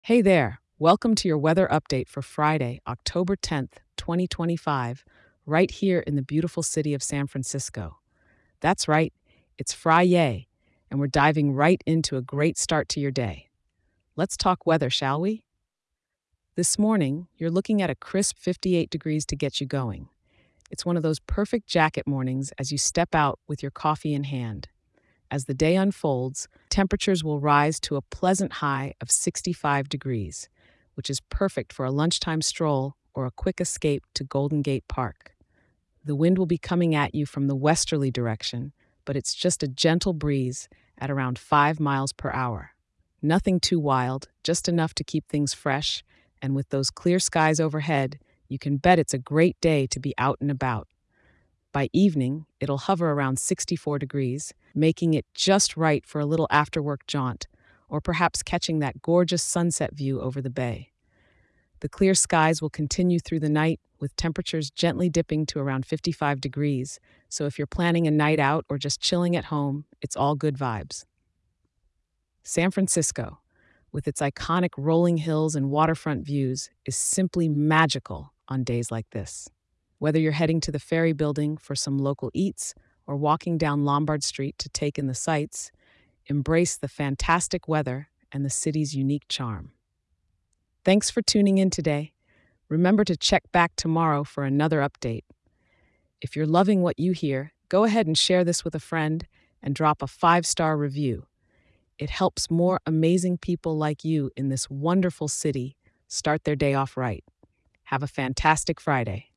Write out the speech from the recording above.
Hey there, welcome to your weather update for Friday, October 10th, 2025, right here in the beautiful city of San Francisco. That's right, it's Friday, and we're diving right into a great start to your day. Let's talk weather, shall we? This morning, you're looking at a crisp 58 degrees to get you going. It's one of those perfect jacket mornings as you step out with your coffee in hand. As the day unfolds, temperatures will rise to a pleasant high of 65 degrees, which is perfect for a lunchtime stroll or a quick escape to Golden Gate Park. The wind will be coming at you from the westerly direction, but it's just a gentle breeze at around 5 miles per hour. Nothing too wild, just enough to keep things fresh, and with those clear skies overhead, you can bet it's a great day to be out and about. By evening, it'll hover around 64 degrees, making it just right for a little after-work jaunt, or perhaps catching that gorgeous sunset view over the bay. The clear skies will continue through the night, with temperatures gently dipping to around 55 degrees, so if you're planning a night out or just chilling at home, it's all good vibes. San Francisco, with its iconic rolling hills and waterfront views, is simply magical on days like this. Whether you're heading to the Ferry Building for some local eats or walking down Lombard Street to take in the sights, embrace the fantastic weather and the city's unique charm. Thanks for tuning in today. Remember to check back tomorrow for another update. If you're loving what you hear, go ahead and share this with a friend and drop a 5-star review. It helps more amazing people like you in this wonderful city start their day off right. Have a fantastic Friday.